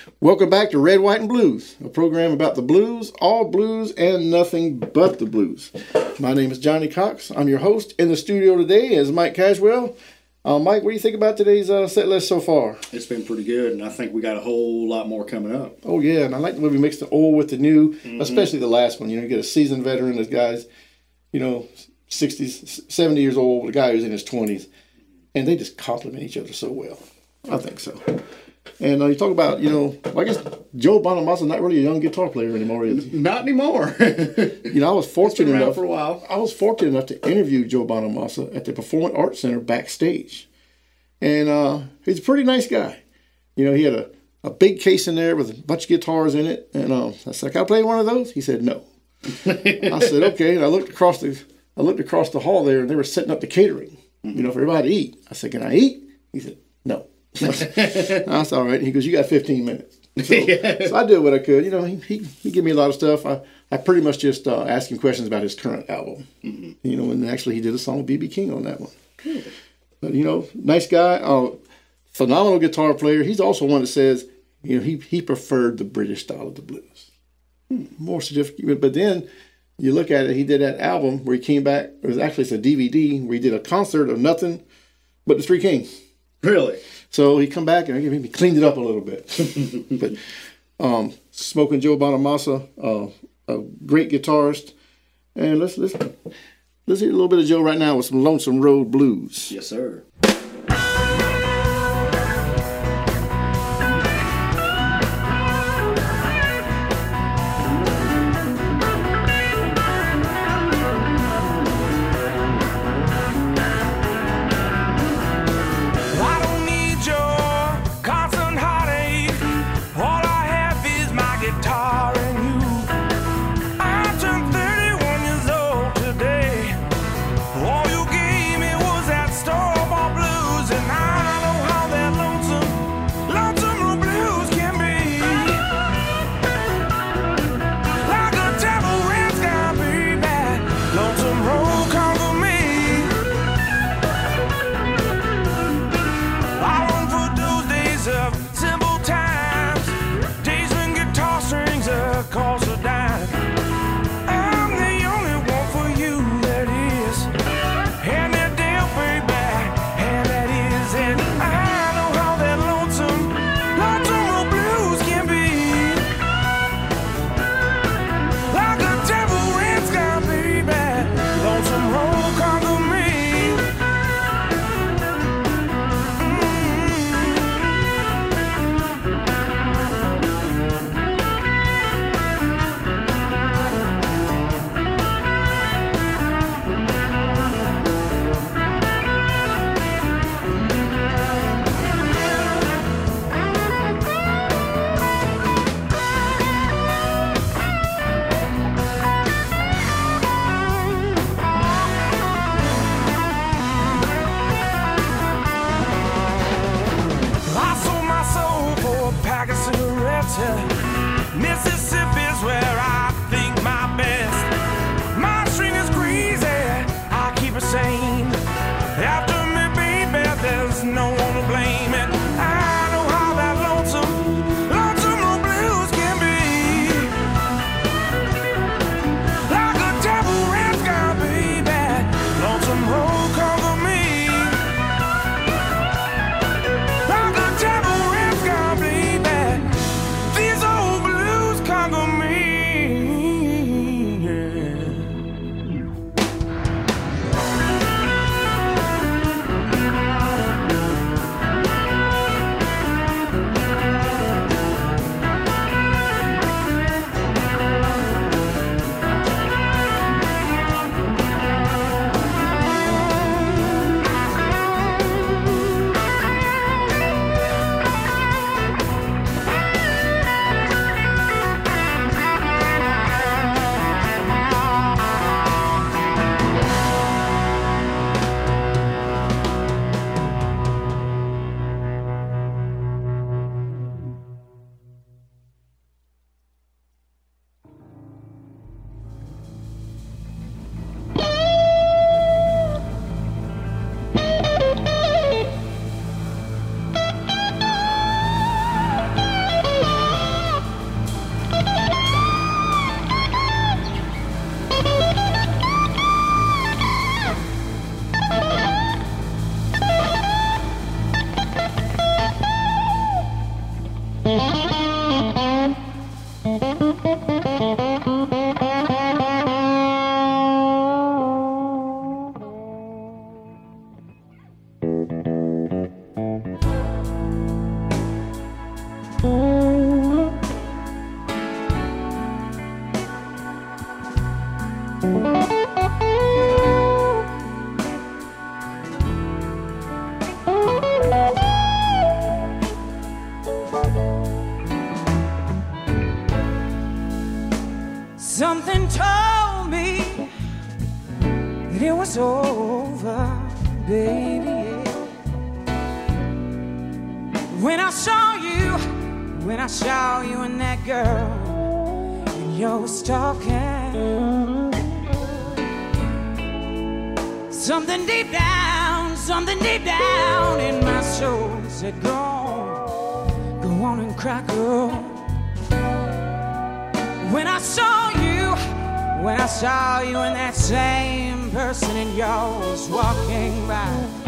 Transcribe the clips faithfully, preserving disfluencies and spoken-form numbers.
Welcome back to Red, White, and Blues, a program about the blues, all blues, and nothing but the blues. My name is Johnny Cox. I'm your host. In the studio today is Mike Caswell. Uh, Mike, what do you think about today's uh, set list so far? It's been pretty good, and I think we got a whole lot more coming up. Oh, yeah, and I like the way we mix the old with the new, mm-hmm. especially the last one. You know, you get a seasoned veteran, this guy's, you know, sixties, seventy years old, a guy who's in his twenties, and they just complement each other so well. I think so. And uh, you talk about, you know, well, I guess Joe Bonamassa's not really a young guitar player anymore, is he? Not anymore. You know, I was fortunate been around enough for a while. I was fortunate enough to interview Joe Bonamassa at the Performing Arts Center backstage, and uh, he's a pretty nice guy. You know, he had a, a big case in there with a bunch of guitars in it, and uh, I said, "Can I play one of those?" He said, "No." I said, "Okay." And I looked across the I looked across the hall there, and they were setting up the catering, you know, for everybody to eat. I said, "Can I eat?" He said, "No." That's all right. He goes, "You got fifteen minutes." So, yeah. so I did what I could. You know, he, he he gave me a lot of stuff. I, I pretty much just uh, asked him questions about his current album. Mm-hmm. You know, and actually he did a song with B B King on that one. Cool. But, you know, nice guy, uh, phenomenal guitar player. He's also one that says, you know, he he preferred the British style of the blues. Hmm. More significant. But then you look at it, he did that album where he came back. It was actually it's a D V D where he did a concert of nothing but the Three Kings. Really? So he come back and he cleaned it up a little bit. But um, Smoking Joe Bonamassa, uh, a great guitarist, and let's let's let's hear a little bit of Joe right now with some Lonesome Road Blues. Yes, sir. All you gave me was that store-bought blue. Something told me that it was over, baby. When I saw you, when I saw you and that girl, and you was talking. Something deep down, something deep down in my soul said, go on, go on and cry, girl. When I saw you, when I saw you and that same person and yours walking by.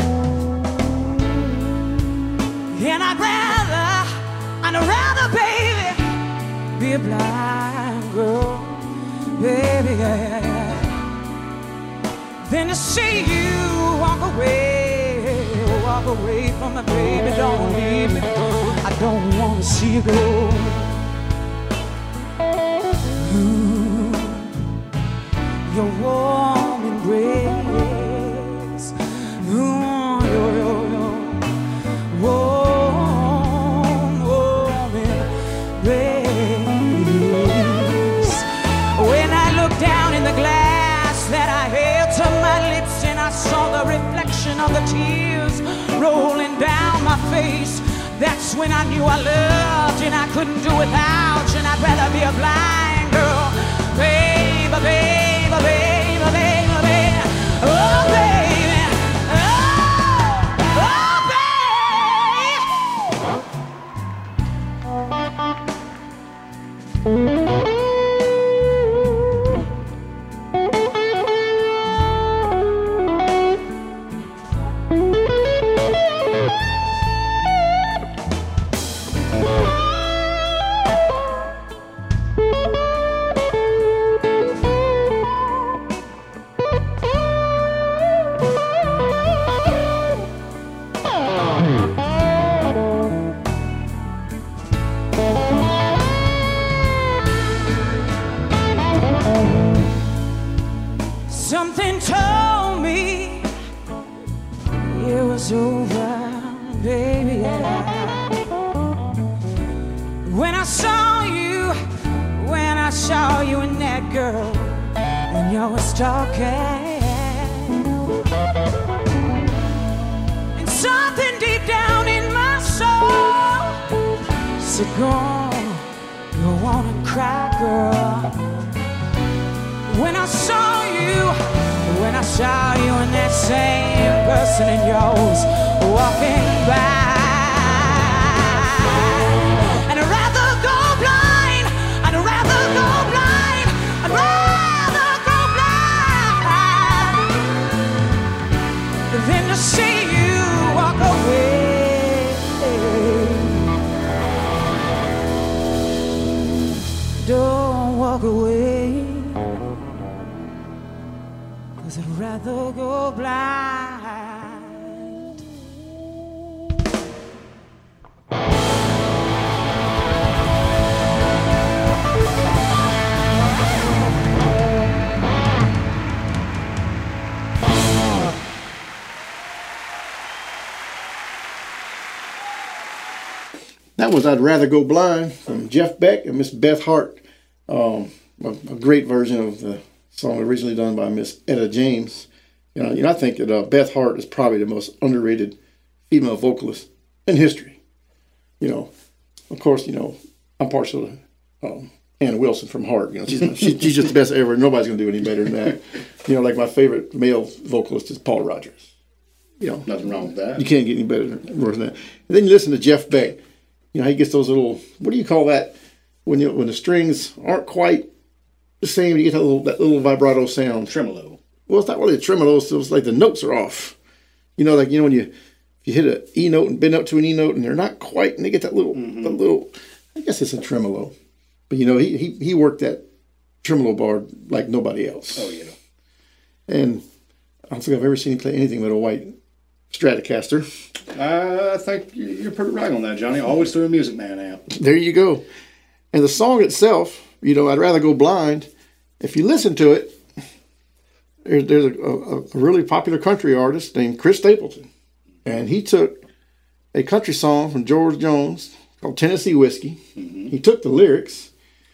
And I'd rather, I'd rather, baby, be a blind girl, baby, yeah, yeah, than to see you walk away, walk away from me, baby, don't leave me, I don't want to see you go. Ooh, your warm embrace, ooh, your, your, your warm, warm embrace. When I looked down in the glass that I held to my lips and I saw the reflection of the tears rolling down my face, that's when I knew I loved you and I couldn't do without you, and I'd rather be a blind girl, baby, baby, baby, baby, baby, oh baby, oh, oh baby. Something told me it was over, baby, yeah. When I saw you, when I saw you and that girl, and you was talking, and something deep down in my soul said, go on, go on and cry, girl. When I saw you, when I saw you and that same person and yours walking by, and I'd rather go blind, I'd rather go blind, I'd rather go blind than to see you walk away. Don't walk away. I'd rather go blind. That was I'd Rather Go Blind from Jeff Beck and Miss Beth Hart. Um, a, a great version of the song originally done by Miss Etta James. You know, you know I think that uh, Beth Hart is probably the most underrated female vocalist in history. You know, of course, you know, I'm partial to um, Anna Wilson from Heart. You know, she's, she, she's just the best ever. Nobody's going to do any better than that. You know, like my favorite male vocalist is Paul Rodgers. You know, nothing wrong with that. You can't get any better than that. And then you listen to Jeff Beck. You know, he gets those little, what do you call that? When you when the strings aren't quite the same, you get that little that little vibrato sound. Tremolo. Well, it's not really a tremolo. So it's like the notes are off. You know, like you know when you if you hit an E note and bend up to an E note and they're not quite, and they get that little mm-hmm. that little. I guess it's a tremolo, but you know he he he worked that tremolo bar like nobody else. Oh yeah. And I don't think I've ever seen him play anything but a white Stratocaster. Uh, I think you're pretty right on that, Johnny. Always threw a Music Man amp. There you go. And the song itself, you know, I'd Rather Go Blind. If you listen to it, there's, there's a, a, a really popular country artist named Chris Stapleton. And he took a country song from George Jones called Tennessee Whiskey. Mm-hmm. He took the lyrics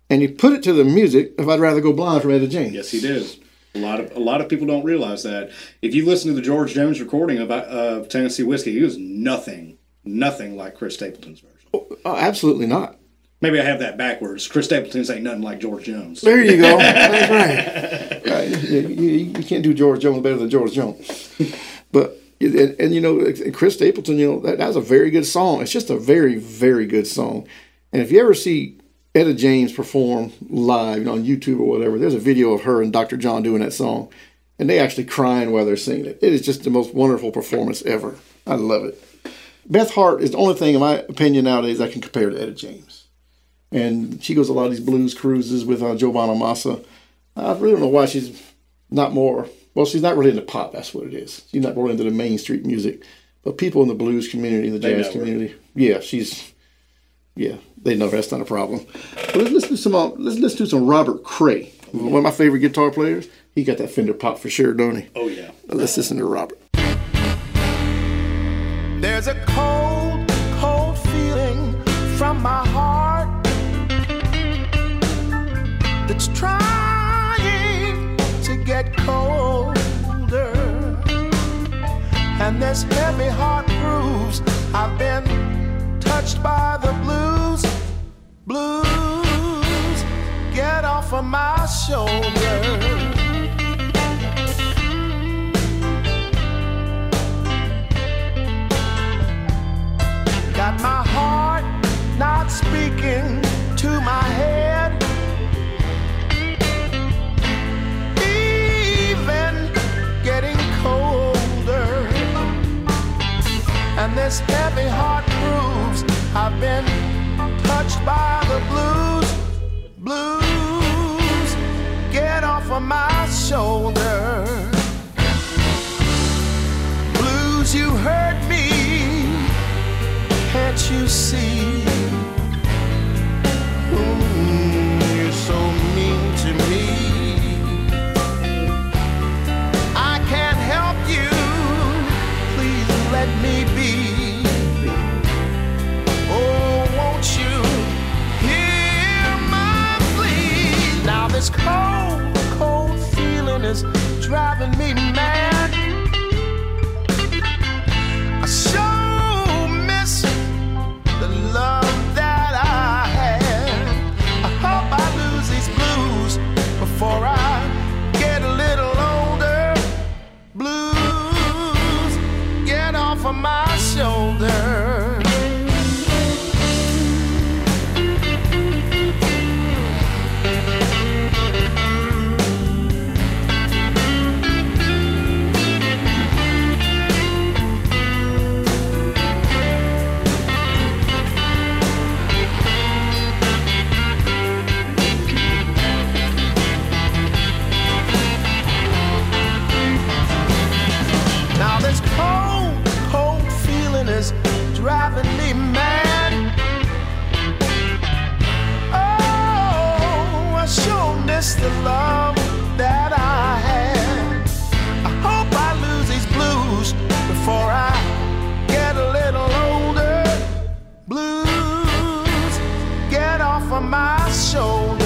and he put it to the music of I'd Rather Go Blind from Etta James. Yes, he did. A lot of a lot of people don't realize that. If you listen to the George Jones recording of, uh, of Tennessee Whiskey, he was nothing, nothing like Chris Stapleton's version. Oh, oh, absolutely not. Maybe I have that backwards. Chris Stapleton's ain't nothing like George Jones. There you go. That's right. Right. You, you, you can't do George Jones better than George Jones. But and, and you know, Chris Stapleton, you know, that, that was a very good song. It's just a very, very good song. And if you ever see Etta James perform live, you know, on YouTube or whatever, there's a video of her and Doctor John doing that song, and they actually crying while they're singing it. It is just the most wonderful performance ever. I love it. Beth Hart is the only thing, in my opinion, nowadays I can compare to Etta James. And she goes a lot of these blues cruises with uh, Joe Bonamassa. I really don't know why she's not more, well, she's not really into pop, that's what it is. She's not really into the mainstream music. But people in the blues community, the jazz community, yeah, she's, yeah, they know that's not a problem. But let's listen to some, uh, let's listen to some Robert Cray, one of my favorite guitar players. He got that Fender pop for sure, don't he? Oh, yeah. Let's listen to Robert. There's a cold, cold feeling from my heart that's trying to get colder, and this heavy heart proves I've been touched by the blues. Blues, get off of my shoulder. Got my heart not speaking to my head, even getting colder, and this heavy heart proves I've been touched by the blues. Blues, get off of my shoulder. Blues, you hurt me, can't you see? Mm, you're so mean to me. I can't help you, please let me be. Oh, won't you hear my plea? Now this cold, cold feeling is driving me mad. I sure miss the love that I had. I hope I lose these blues before I get a little older. Blues, get off of my shoulder. Driving me mad. Oh, I sure miss the love that I had. I hope I lose these blues before I get a little older. Blues, get off of my shoulder.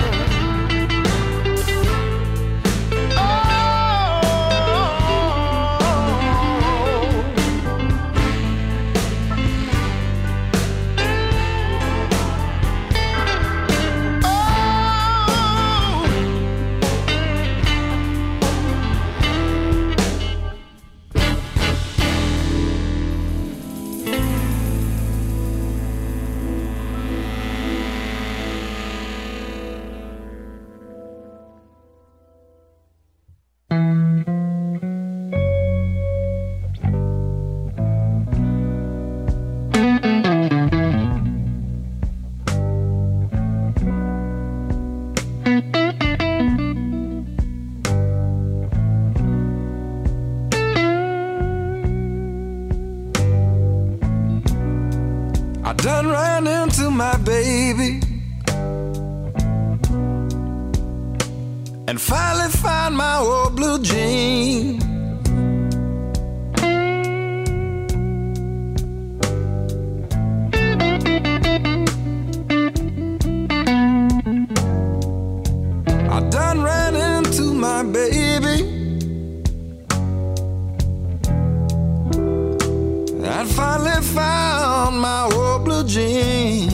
I done ran into my baby and finally found my old blue jean. jeans.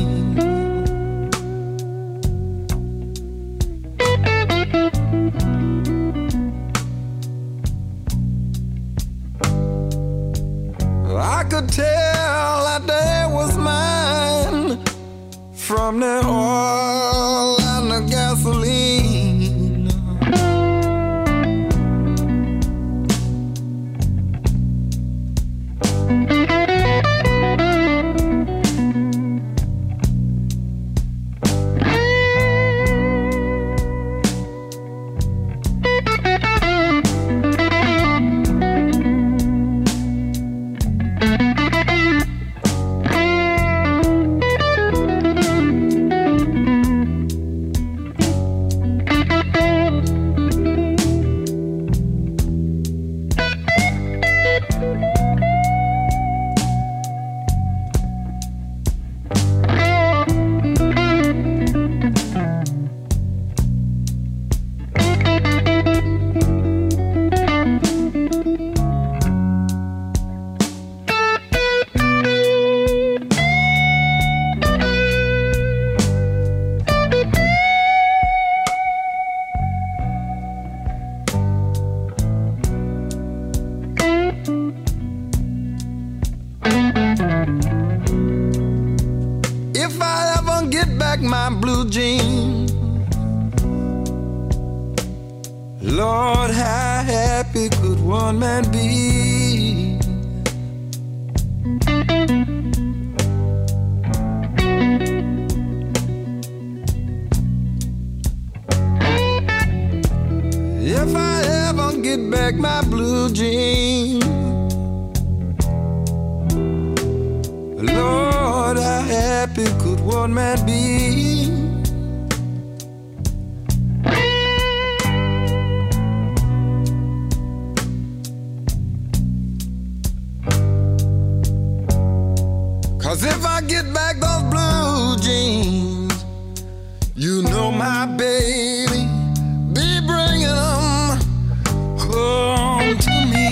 I could tell that day was mine from the oil and the gasoline. If I ever get back my blue jeans, Lord, how happy could one man be? If I ever get back my blue jeans, Lord, how happy could one man be? Cause if I get back those blue jeans, you know my baby be bringing them home to me.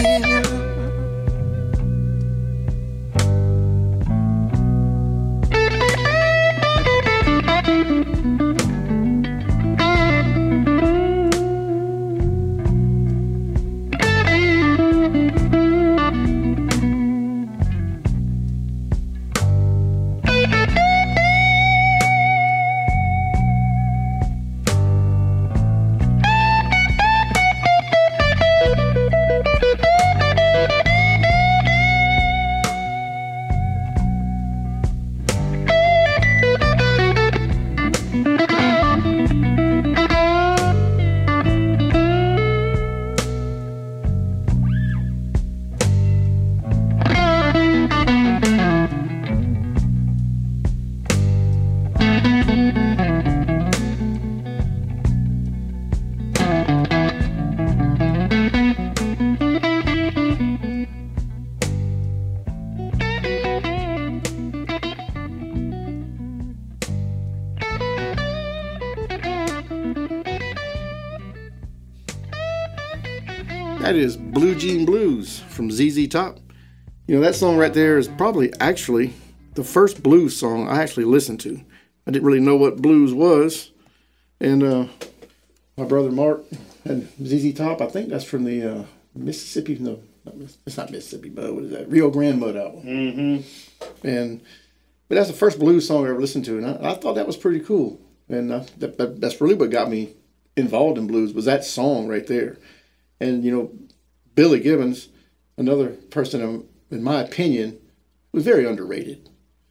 That is Blue Jean Blues from Z Z Top. You know, that song right there is probably actually the first blues song I actually listened to. I didn't really know what blues was. And uh, my brother Mark had Z Z Top. I think that's from the uh, Mississippi, no, not, it's not Mississippi, but what is that? Rio Grande Mud album. Mm-hmm. And, but that's the first blues song I ever listened to. And I, I thought that was pretty cool. And uh, that, that, that's really what got me involved in blues was that song right there. And, you know, Billy Gibbons, another person, in, in my opinion, was very underrated.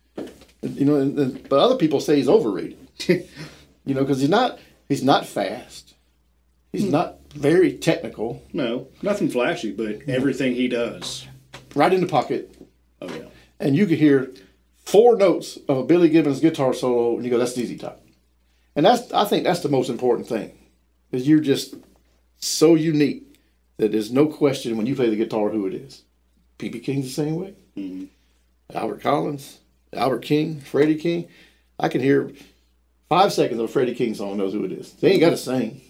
You know, and, and, but other people say he's overrated. You know, because he's not, he's not fast. He's hmm. not very technical. No, nothing flashy, but everything he does. Right in the pocket. Oh, yeah. And you could hear four notes of a Billy Gibbons guitar solo, and you go, that's Z Z Top. And that's, I think that's the most important thing, is you're just so unique that there's no question when you play the guitar who it is. B B King's the same way. Mm-hmm. Albert Collins, Albert King, Freddie King. I can hear five seconds of a Freddie King song, knows who it is. They ain't got to sing.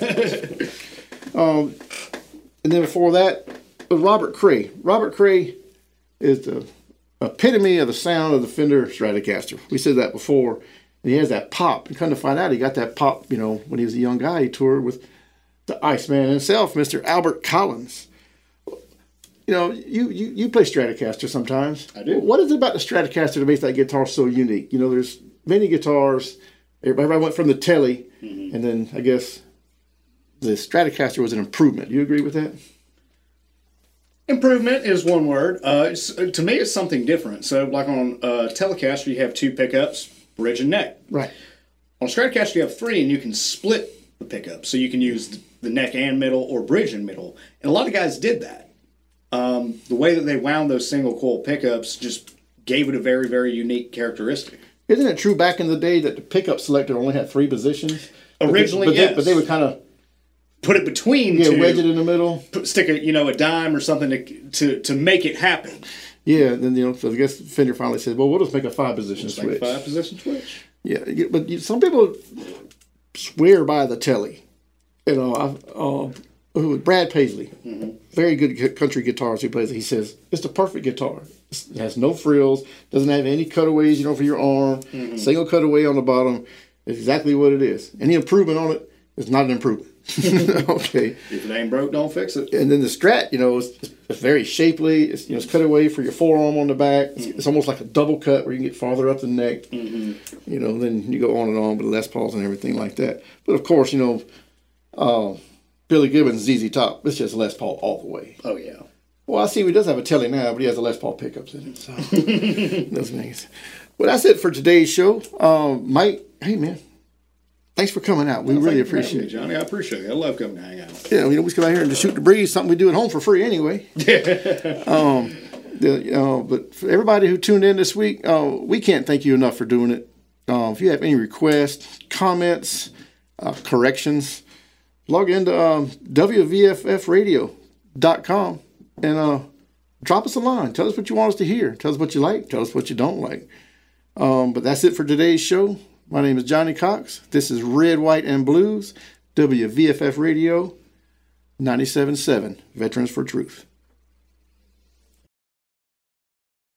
um, and then before that was Robert Cray. Robert Cray is the epitome of the sound of the Fender Stratocaster. We said that before. And he has that pop. And come to find out, he got that pop, you know, when he was a young guy. He toured with the Iceman himself, Mister Albert Collins. You know, you, you, you play Stratocaster sometimes. I do. What is it about the Stratocaster that makes that guitar so unique? You know, there's many guitars. Everybody went from the Telly, mm-hmm. and then I guess the Stratocaster was an improvement. Do you agree with that? Improvement is one word. Uh, it's, to me, it's something different. So, like on a Telecaster, you have two pickups, bridge and neck. Right. On a Stratocaster, you have three, and you can split the pickup. So you can use the neck and middle or bridge and middle. And a lot of guys did that. Um, the way that they wound those single coil pickups just gave it a very, very unique characteristic. Isn't it true back in the day that the pickup selector only had three positions? Originally, but they, but yes. They, but they would kind of put it between yeah, two. wedge it in the middle. Put, stick a you know a dime or something to to, to make it happen. Yeah, and then you know, so I guess Fender finally said, "Well, we'll just make a five position Just switch." make a five position switch. Yeah, but some people swear by the Telly. You know, I, uh, who Brad Paisley, mm-hmm. very good country guitarist who plays it. He says it's the perfect guitar. It has no frills, doesn't have any cutaways, you know, for your arm. Mm-hmm. Single cutaway on the bottom. It's exactly what it is. Any improvement on it is not an improvement. Okay. If it ain't broke, don't fix it. And then the Strat, you know, it's, it's very shapely. It's, you know, it's cut away for your forearm on the back. It's, mm-hmm. it's almost like a double cut where you can get farther up the neck. Mm-hmm. You know, then you go on and on with the Les Pauls and everything like that. But of course, you know, uh, Billy Gibbons, Z Z Top, it's just Les Paul all the way. Oh yeah. Well, I see he does have a Telly now, but he has the Les Paul pickups in it. So those things. Well, that's it for today's show. Um, Mike, hey man. Thanks for coming out. We well, really appreciate it, Johnny. I appreciate it. I love coming to hang out. Yeah, you know, we just come out here and just shoot the breeze, something we do at home for free anyway. um, the, uh, but for everybody who tuned in this week, uh, we can't thank you enough for doing it. Uh, if you have any requests, comments, uh, corrections, log into um, W V F F radio dot com and uh, drop us a line. Tell us what you want us to hear. Tell us what you like. Tell us what you don't like. Um, but that's it for today's show. My name is Johnny Cox. This is Red, White, and Blues, W V F F Radio, ninety-seven point seven, Veterans for Truth.